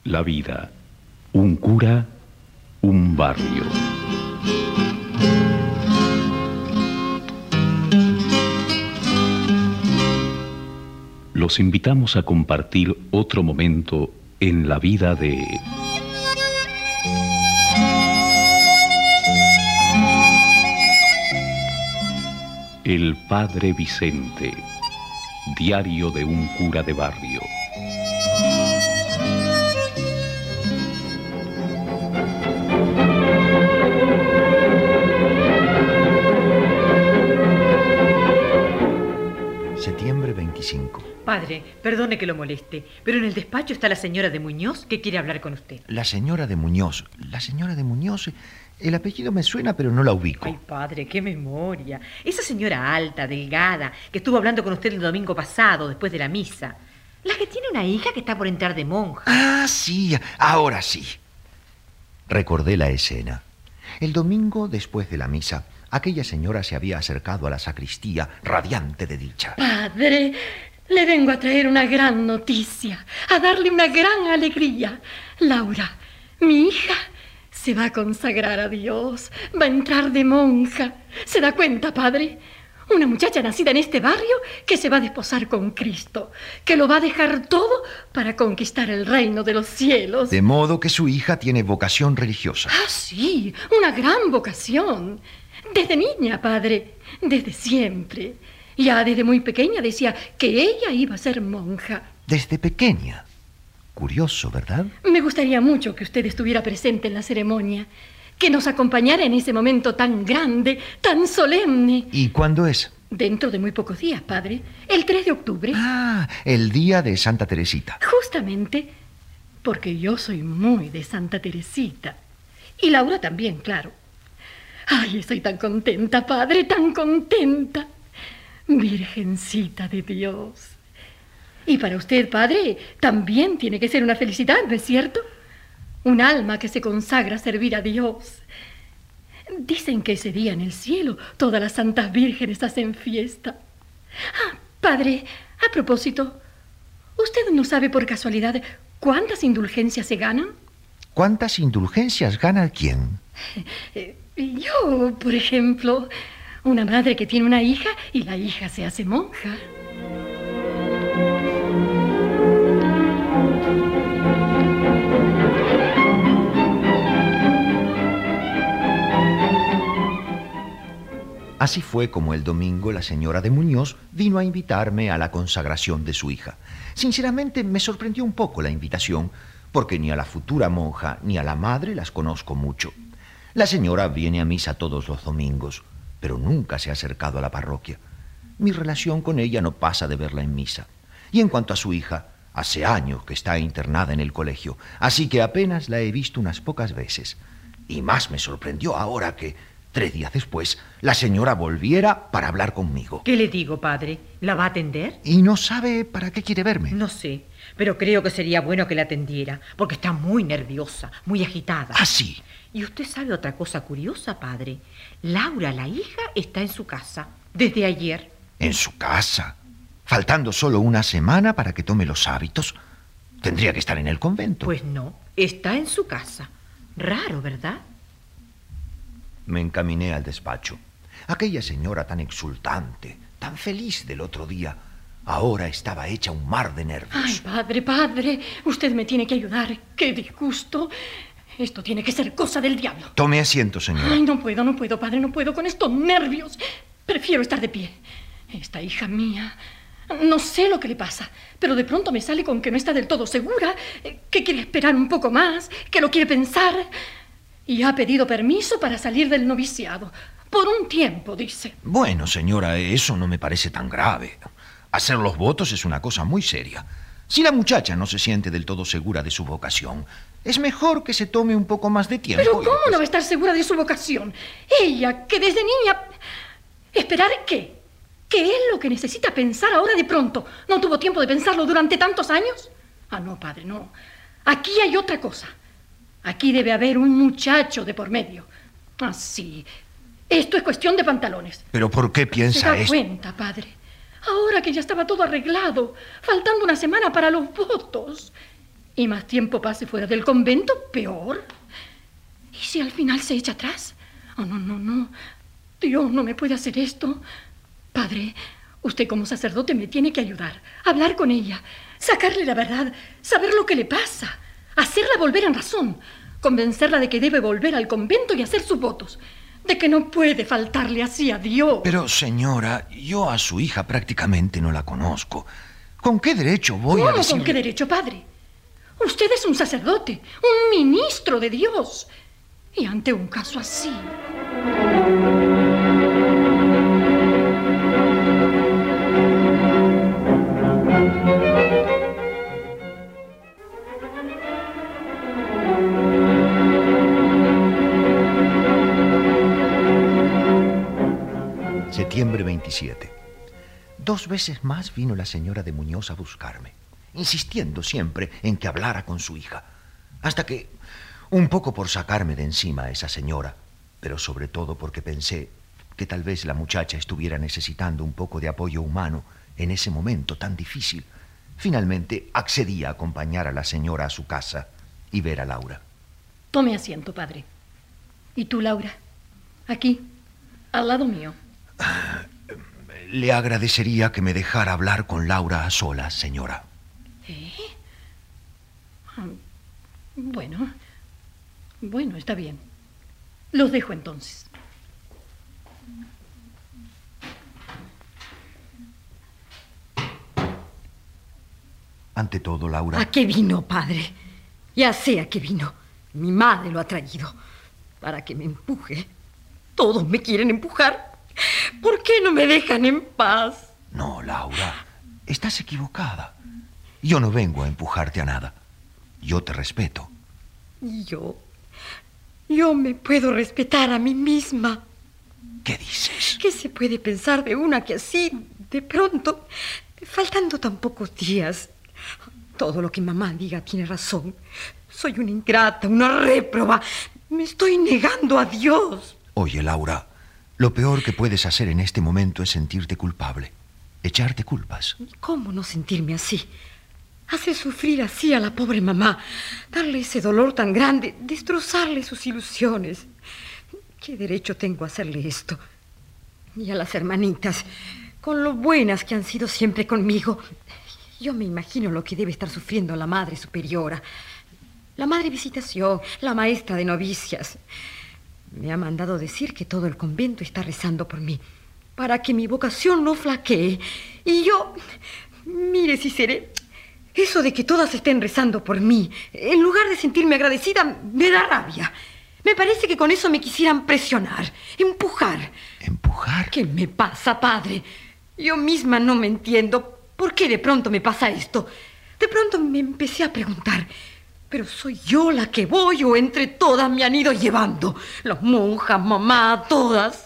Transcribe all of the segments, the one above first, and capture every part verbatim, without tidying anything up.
La vida, un cura, un barrio. Los invitamos a compartir otro momento en la vida de... El Padre Vicente, diario de un cura de barrio. Septiembre veinticinco. Padre, perdone que lo moleste, pero en el despacho está la señora de Muñoz que quiere hablar con usted. La señora de Muñoz. La señora de Muñoz... El apellido me suena, pero no la ubico. Ay, padre, qué memoria. Esa señora alta, delgada, que estuvo hablando con usted el domingo pasado, después de la misa. La que tiene una hija que está por entrar de monja. Ah, sí, ahora sí. Recordé la escena. El domingo, después de la misa, aquella señora se había acercado a la sacristía, radiante de dicha. Padre, le vengo a traer una gran noticia, a darle una gran alegría. Laura, mi hija... se va a consagrar a Dios, va a entrar de monja. ¿Se da cuenta, padre? Una muchacha nacida en este barrio que se va a desposar con Cristo, que lo va a dejar todo para conquistar el reino de los cielos. De modo que su hija tiene vocación religiosa. Ah, sí, una gran vocación. Desde niña, padre, desde siempre. Ya desde muy pequeña decía que ella iba a ser monja. Desde pequeña. Curioso, ¿verdad? Me gustaría mucho que usted estuviera presente en la ceremonia, que nos acompañara en ese momento tan grande, tan solemne. ¿Y cuándo es? Dentro de muy pocos días, padre. El tres de octubre. Ah, el día de Santa Teresita. Justamente, porque yo soy muy de Santa Teresita. Y Laura también, claro. Ay, estoy tan contenta, padre, tan contenta. Virgencita de Dios. Y para usted, padre, también tiene que ser una felicidad, ¿no es cierto? Un alma que se consagra a servir a Dios. Dicen que ese día en el cielo todas las santas vírgenes hacen fiesta. Ah, padre, a propósito, ¿usted no sabe por casualidad cuántas indulgencias se ganan? ¿Cuántas indulgencias gana quién? Eh, yo, por ejemplo, una madre que tiene una hija y la hija se hace monja. Así fue como el domingo la señora de Muñoz vino a invitarme a la consagración de su hija. Sinceramente me sorprendió un poco la invitación, porque ni a la futura monja ni a la madre las conozco mucho. La señora viene a misa todos los domingos, pero nunca se ha acercado a la parroquia. Mi relación con ella no pasa de verla en misa. Y en cuanto a su hija, hace años que está internada en el colegio, así que apenas la he visto unas pocas veces. Y más me sorprendió ahora que, tres días después, la señora volviera para hablar conmigo. ¿Qué le digo, padre? ¿La va a atender? ¿Y no sabe para qué quiere verme? No sé, pero creo que sería bueno que la atendiera, porque está muy nerviosa, muy agitada. ¿Ah, sí? ¿Y usted sabe otra cosa curiosa, padre? Laura, la hija, está en su casa, desde ayer. ¿En su casa? Faltando solo una semana para que tome los hábitos. Tendría que estar en el convento. Pues no, está en su casa. Raro, ¿verdad? Me encaminé al despacho. Aquella señora tan exultante, tan feliz del otro día, ahora estaba hecha un mar de nervios. Ay, padre, padre, usted me tiene que ayudar. ¡Qué disgusto! Esto tiene que ser cosa del diablo. Tome asiento, señora. Ay, no puedo, no puedo, padre, no puedo con estos nervios. Prefiero estar de pie. Esta hija mía, no sé lo que le pasa, pero de pronto me sale con que no está del todo segura, que quiere esperar un poco más, que lo quiere pensar... Y ha pedido permiso para salir del noviciado. Por un tiempo, dice. Bueno, señora, eso no me parece tan grave. Hacer los votos es una cosa muy seria. Si la muchacha no se siente del todo segura de su vocación, es mejor que se tome un poco más de tiempo. ¿Pero cómo después... no va a estar segura de su vocación? Ella, que desde niña... ¿Esperar qué? ¿Qué es lo que necesita pensar ahora de pronto? ¿No tuvo tiempo de pensarlo durante tantos años? Ah, no, padre, no. Aquí hay otra cosa. Aquí debe haber un muchacho de por medio. Ah, sí. Esto es cuestión de pantalones. ¿Pero por qué piensa ¿Se da esto? cuenta, padre? Ahora que ya estaba todo arreglado, faltando una semana para los votos. Y más tiempo pase fuera del convento, peor. ¿Y si al final se echa atrás? Oh, no, no, no. Dios no me puede hacer esto. Padre, usted como sacerdote me tiene que ayudar. Hablar con ella, sacarle la verdad, saber lo que le pasa, hacerla volver en razón, convencerla de que debe volver al convento y hacer sus votos, de que no puede faltarle así a Dios. Pero, señora, yo a su hija prácticamente no la conozco. ¿Con qué derecho voy ¿Cómo a decirle? con qué derecho, padre? Usted es un sacerdote, un ministro de Dios. Y ante un caso así... Septiembre veintisiete. Dos veces más vino la señora de Muñoz a buscarme, insistiendo siempre en que hablara con su hija, hasta que, un poco por sacarme de encima a esa señora, pero sobre todo porque pensé que tal vez la muchacha estuviera necesitando un poco de apoyo humano en ese momento tan difícil, finalmente accedí a acompañar a la señora a su casa y ver a Laura. Tome asiento, padre. ¿Y tú, Laura? Aquí, al lado mío. Le agradecería que me dejara hablar con Laura a solas, señora. ¿Eh? Ah, bueno, bueno, está bien. Los dejo entonces. Ante todo, Laura... ¿A qué vino, padre? Ya sé a qué vino. Mi madre lo ha traído. Para que me empuje. Todos me quieren empujar. ¿Por qué no me dejan en paz? No, Laura, estás equivocada. Yo no vengo a empujarte a nada. Yo te respeto. Y yo... Yo me puedo respetar a mí misma. ¿Qué dices? ¿Qué se puede pensar de una que así, de pronto, faltando tan pocos días? Todo lo que mamá diga tiene razón. Soy una ingrata, una réproba. Me estoy negando a Dios. Oye, Laura, lo peor que puedes hacer en este momento es sentirte culpable, echarte culpas. ¿Cómo no sentirme así? Hacer sufrir así a la pobre mamá, darle ese dolor tan grande, destrozarle sus ilusiones. ¿Qué derecho tengo a hacerle esto? Y a las hermanitas, con lo buenas que han sido siempre conmigo. Yo me imagino lo que debe estar sufriendo la madre superiora, la madre visitación, la maestra de novicias. Me ha mandado decir que todo el convento está rezando por mí, para que mi vocación no flaquee. Y yo, mire si seré... Eso de que todas estén rezando por mí, en lugar de sentirme agradecida, me da rabia. Me parece que con eso me quisieran presionar, empujar. ¿Empujar? ¿Qué me pasa, padre? Yo misma no me entiendo. ¿Por qué de pronto me pasa esto? De pronto me empecé a preguntar, ¿pero soy yo la que voy o entre todas me han ido llevando? Las monjas, mamá, todas.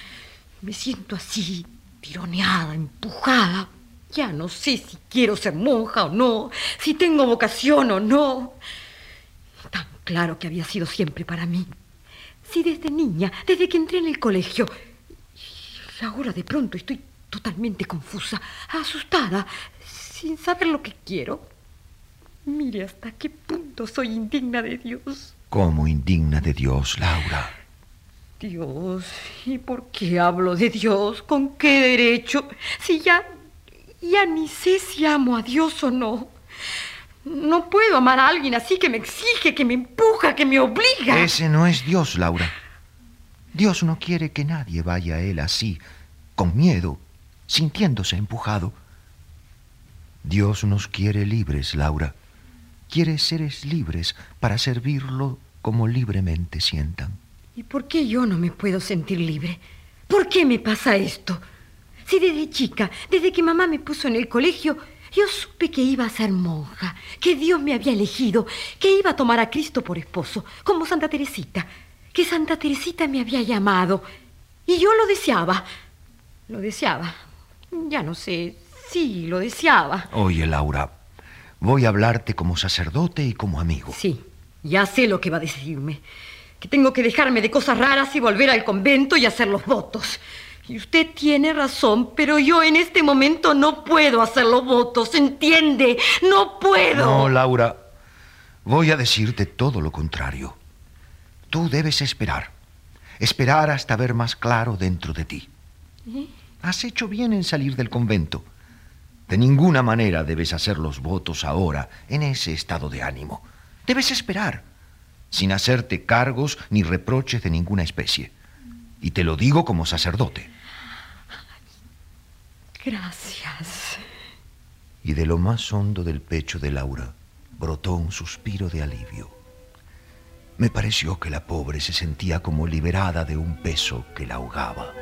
Me siento así, tironeada, empujada. Ya no sé si quiero ser monja o no, si tengo vocación o no. Tan claro que había sido siempre para mí. Si desde niña, desde que entré en el colegio. Y ahora de pronto estoy totalmente confusa, asustada, sin saber lo que quiero. Mire hasta qué punto soy indigna de Dios. ¿Cómo indigna de Dios, Laura? Dios, ¿y por qué hablo de Dios? ¿Con qué derecho? Si ya... Ya ni sé si amo a Dios o no. No puedo amar a alguien así que me exige, que me empuja, que me obliga. Ese no es Dios, Laura. Dios no quiere que nadie vaya a Él así, con miedo, sintiéndose empujado. Dios nos quiere libres, Laura. Quiere seres libres para servirlo como libremente sientan. ¿Y por qué yo no me puedo sentir libre? ¿Por qué me pasa esto? Si desde chica, desde que mamá me puso en el colegio, yo supe que iba a ser monja, que Dios me había elegido, que iba a tomar a Cristo por esposo, como Santa Teresita, que Santa Teresita me había llamado. Y yo lo deseaba, lo deseaba. Ya no sé, sí, lo deseaba. Oye, Laura, voy a hablarte como sacerdote y como amigo. Sí, ya sé lo que va a decirme, que tengo que dejarme de cosas raras y volver al convento y hacer los votos. Y usted tiene razón, pero yo en este momento no puedo hacer los votos, ¿entiende? No puedo. No, Laura, Voy a decirte todo lo contrario. Tú debes esperar. Esperar hasta ver más claro dentro de ti. ¿Eh? Has hecho bien en salir del convento. De ninguna manera debes hacer los votos ahora, en ese estado de ánimo. Debes esperar, sin hacerte cargos ni reproches de ninguna especie. Y te lo digo como sacerdote. Gracias. Y de lo más hondo del pecho de Laura brotó un suspiro de alivio. Me pareció que la pobre se sentía como liberada de un peso que la ahogaba.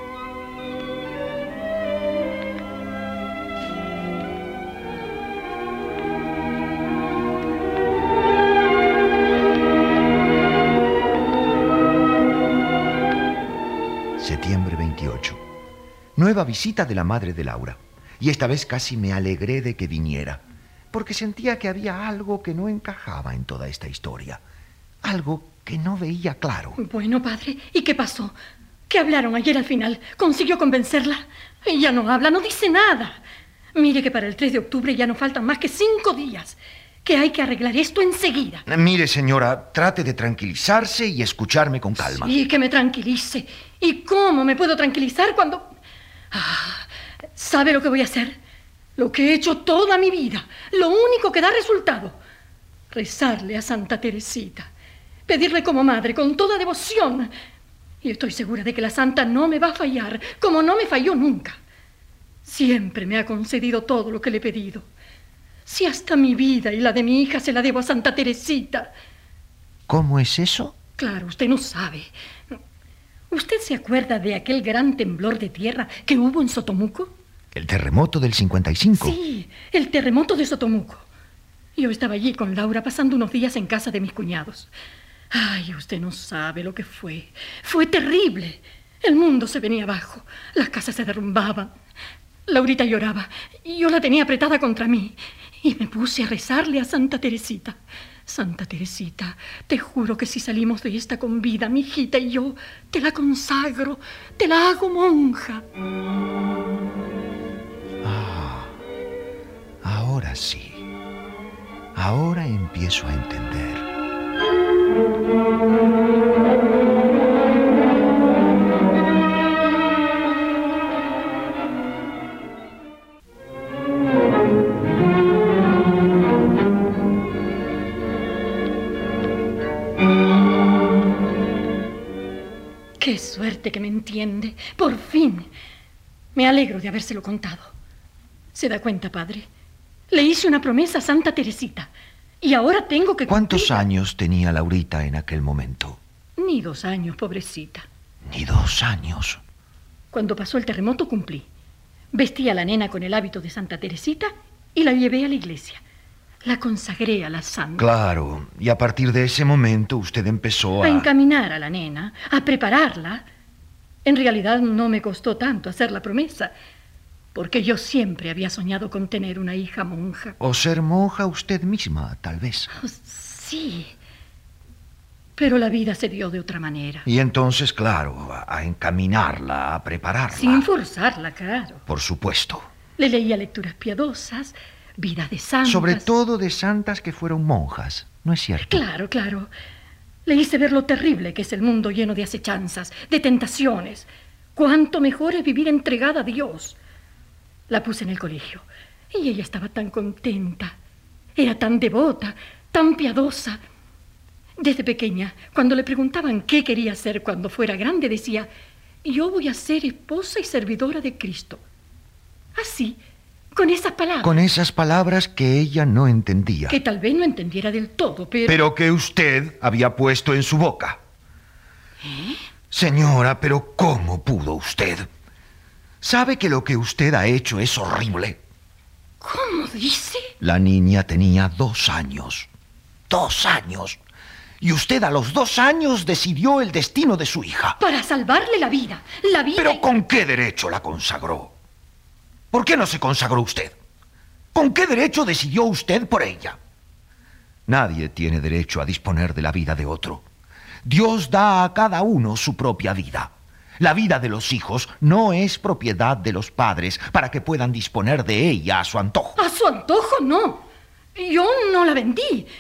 Septiembre veintiocho. Nueva visita de la madre de Laura. Y esta vez casi me alegré de que viniera, porque sentía que había algo que no encajaba en toda esta historia. Algo que no veía claro. Bueno, padre, ¿y qué pasó? ¿Qué hablaron ayer al final? ¿Consiguió convencerla? Ella no habla, no dice nada. Mire que para el tres de octubre ya no faltan más que cinco días. Que hay que arreglar esto enseguida. Mire, señora, trate de tranquilizarse y escucharme con calma. Sí, que me tranquilice. ¿Y cómo me puedo tranquilizar cuando...? Ah, ¿sabe lo que voy a hacer? Lo que he hecho toda mi vida. Lo único que da resultado. Rezarle a Santa Teresita. Pedirle como madre, con toda devoción. Y estoy segura de que la santa no me va a fallar, como no me falló nunca. Siempre me ha concedido todo lo que le he pedido. Si hasta mi vida y la de mi hija se la debo a Santa Teresita. ¿Cómo es eso? Claro, usted no sabe. ¿Usted se acuerda de aquel gran temblor de tierra que hubo en Sotomuco? ¿El terremoto del cincuenta y cinco? Sí, el terremoto de Sotomuco. Yo estaba allí con Laura pasando unos días en casa de mis cuñados. Ay, usted no sabe lo que fue. Fue terrible. El mundo se venía abajo. Las casas se derrumbaban. Laurita lloraba y yo la tenía apretada contra mí. Y me puse a rezarle a Santa Teresita. Santa Teresita, te juro que si salimos de esta con vida, mi hijita y yo, te la consagro, te la hago monja. Ah, ahora sí. Ahora empiezo a entender. Qué suerte que me entiende. Por fin. Me alegro de habérselo contado. ¿Se da cuenta, padre? Le hice una promesa a Santa Teresita. Y ahora tengo que... ¿Cuántos cumplirla. años tenía Laurita en aquel momento? Ni dos años, pobrecita. Ni dos años. Cuando pasó el terremoto cumplí. Vestí a la nena con el hábito de Santa Teresita y la llevé a la iglesia. La consagré a la santa. Claro, y a partir de ese momento usted empezó a... A encaminar a la nena, a prepararla. En realidad no me costó tanto hacer la promesa, porque yo siempre había soñado con tener una hija monja. O ser monja usted misma, tal vez. Oh, sí, pero la vida se dio de otra manera. Y entonces, claro, a, a encaminarla, a prepararla. Sin forzarla, claro. Por supuesto. Le leía lecturas piadosas, vida de santas. Sobre todo de santas que fueron monjas, ¿no es cierto? Claro, claro. Le hice ver lo terrible que es el mundo lleno de acechanzas, de tentaciones. Cuánto mejor es vivir entregada a Dios. La puse en el colegio y ella estaba tan contenta. Era tan devota, tan piadosa. Desde pequeña, cuando le preguntaban qué quería ser cuando fuera grande, decía: yo voy a ser esposa y servidora de Cristo. Así, con esas palabras. Con esas palabras que ella no entendía. Que tal vez no entendiera del todo, pero... Pero que usted había puesto en su boca. ¿Eh? Señora, pero ¿cómo pudo usted? ¿Sabe que lo que usted ha hecho es horrible? ¿Cómo dice? La niña tenía dos años. Dos años. Y usted a los dos años decidió el destino de su hija. Para salvarle la vida. La vida... ¿Pero con qué derecho la consagró? ¿Por qué no se consagró usted? ¿Con qué derecho decidió usted por ella? Nadie tiene derecho a disponer de la vida de otro. Dios da a cada uno su propia vida. La vida de los hijos no es propiedad de los padres para que puedan disponer de ella a su antojo. A su antojo, no. Yo no la vendí.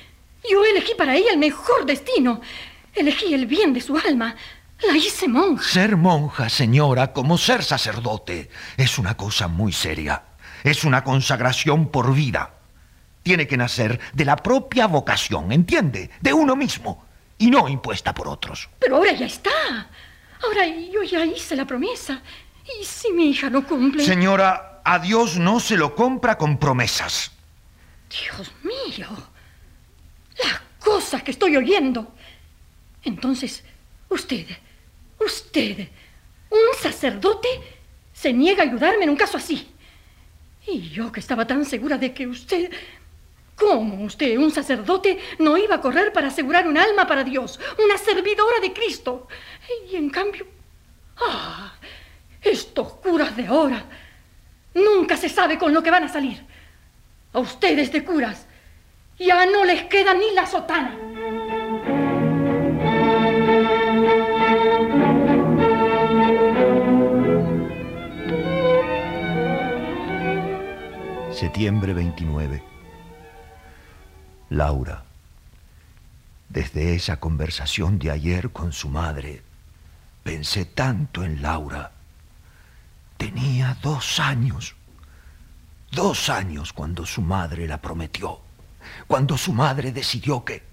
Yo elegí para ella el mejor destino. Elegí el bien de su alma. La hice monja. Ser monja, señora, como ser sacerdote, es una cosa muy seria. Es una consagración por vida. Tiene que nacer de la propia vocación, ¿entiende? De uno mismo, y no impuesta por otros. Pero ahora ya está. Ahora yo ya hice la promesa. ¿Y si mi hija no cumple? Señora, a Dios no se lo compra con promesas. Dios mío. Las cosas que estoy oyendo. Entonces, usted, usted, un sacerdote, se niega a ayudarme en un caso así. Y yo que estaba tan segura de que usted... ¿Cómo usted, un sacerdote, no iba a correr para asegurar un alma para Dios, una servidora de Cristo? Y en cambio... ¡Ah! Estos curas de ahora... Nunca se sabe con lo que van a salir. A ustedes de curas ya no les queda ni la sotana. Septiembre veintinueve. Laura, desde esa conversación de ayer con su madre, pensé tanto en Laura. Tenía dos años. Dos años cuando su madre la prometió. Cuando su madre decidió que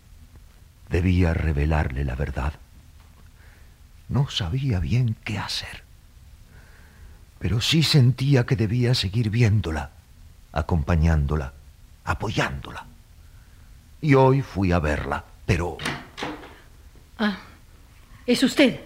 debía revelarle la verdad. No sabía bien qué hacer. Pero sí sentía que debía seguir viéndola, acompañándola, apoyándola. Y hoy fui a verla, pero... Ah, ¿es usted?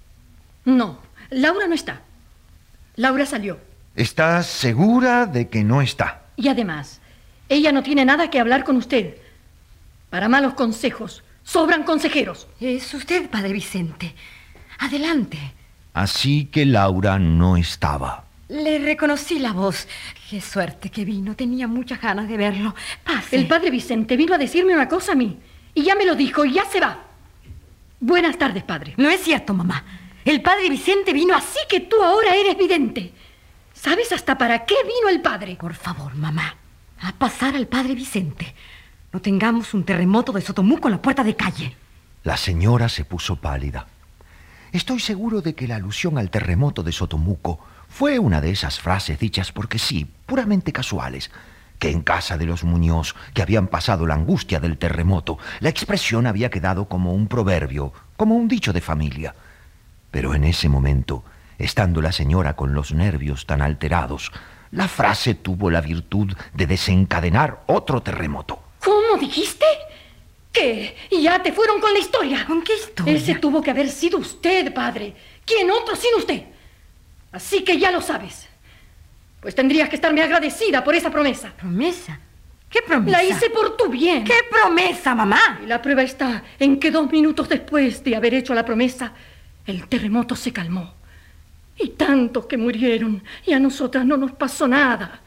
No, Laura no está. Laura salió. ¿Estás segura de que no está? Y además, ella no tiene nada que hablar con usted. Para malos consejos, sobran consejeros. Es usted, padre Vicente. Adelante. Así que Laura no estaba. Le reconocí la voz. Qué suerte que vino. Tenía muchas ganas de verlo. Pase. El padre Vicente vino a decirme una cosa a mí. Y ya me lo dijo y ya se va. Buenas tardes, padre. No es cierto, mamá. El padre Vicente vino... Así que tú ahora eres vidente. ¿Sabes hasta para qué vino el padre? Por favor, mamá. A pasar al padre Vicente. No tengamos un terremoto de Sotomuco en la puerta de calle. La señora se puso pálida. Estoy seguro de que la alusión al terremoto de Sotomuco fue una de esas frases dichas porque sí, puramente casuales, que en casa de los Muñoz, que habían pasado la angustia del terremoto, la expresión había quedado como un proverbio, como un dicho de familia. Pero en ese momento, estando la señora con los nervios tan alterados, la frase tuvo la virtud de desencadenar otro terremoto. ¿Cómo dijiste? ¿Qué? ¿Ya te fueron con la historia? ¿Con qué historia? Ese tuvo que haber sido usted, padre. ¿Quién otro sin usted? Así que ya lo sabes. Pues tendrías que estarme agradecida por esa promesa. ¿Promesa? ¿Qué promesa? La hice por tu bien. ¿Qué promesa, mamá? Y la prueba está en que dos minutos después de haber hecho la promesa, el terremoto se calmó. Y tantos que murieron, y a nosotras no nos pasó nada.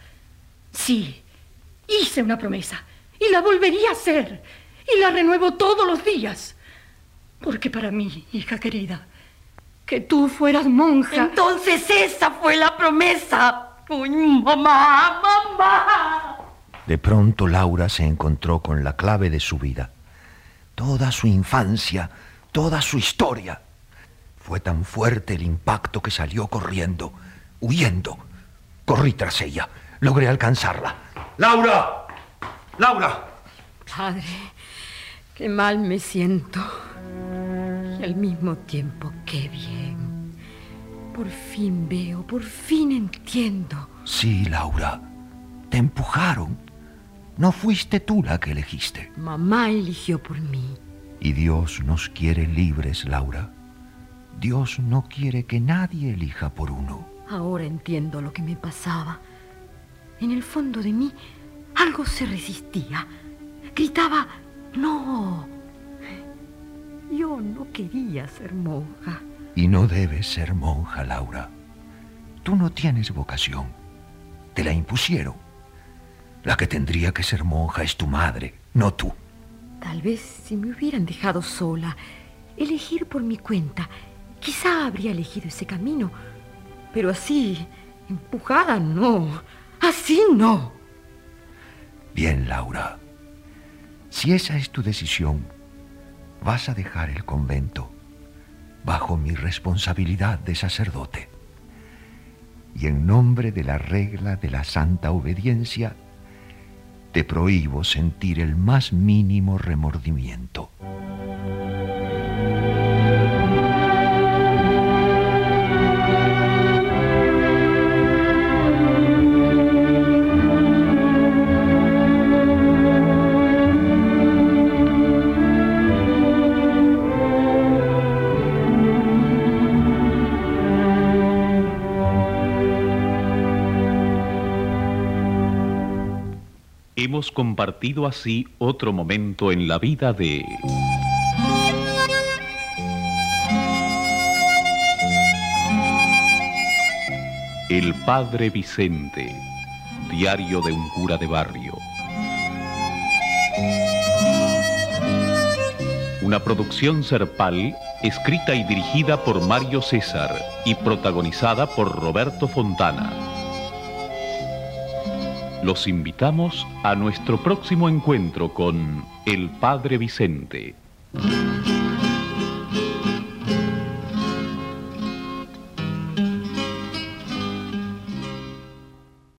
Sí, hice una promesa, y la volvería a hacer, y la renuevo todos los días. Porque para mí, hija querida, que tú fueras monja... Entonces esa fue la promesa. ¡Uy, mamá, mamá! De pronto Laura se encontró con la clave de su vida. Toda su infancia, toda su historia. Fue tan fuerte el impacto que salió corriendo, huyendo. Corrí tras ella. Logré alcanzarla. ¡Laura! ¡Laura! Padre, qué mal me siento. Y al mismo tiempo, qué bien. Por fin veo, por fin entiendo. Sí, Laura. Te empujaron. No fuiste tú la que elegiste. Mamá eligió por mí. Y Dios nos quiere libres, Laura. Dios no quiere que nadie elija por uno. Ahora entiendo lo que me pasaba. En el fondo de mí, algo se resistía. Gritaba, no. Yo no quería ser monja. Y no debes ser monja, Laura. Tú no tienes vocación. Te la impusieron. La que tendría que ser monja es tu madre, no tú. Tal vez si me hubieran dejado sola, elegir por mi cuenta, quizá habría elegido ese camino. Pero así, empujada, no. Así no. Bien, Laura. Si esa es tu decisión, vas a dejar el convento bajo mi responsabilidad de sacerdote. Y en nombre de la regla de la santa obediencia, te prohíbo sentir el más mínimo remordimiento. Hemos compartido así otro momento en la vida de El Padre Vicente, diario de un cura de barrio. Una producción Serpal, escrita y dirigida por Mario César y protagonizada por Roberto Fontana. Los invitamos a nuestro próximo encuentro con El Padre Vicente.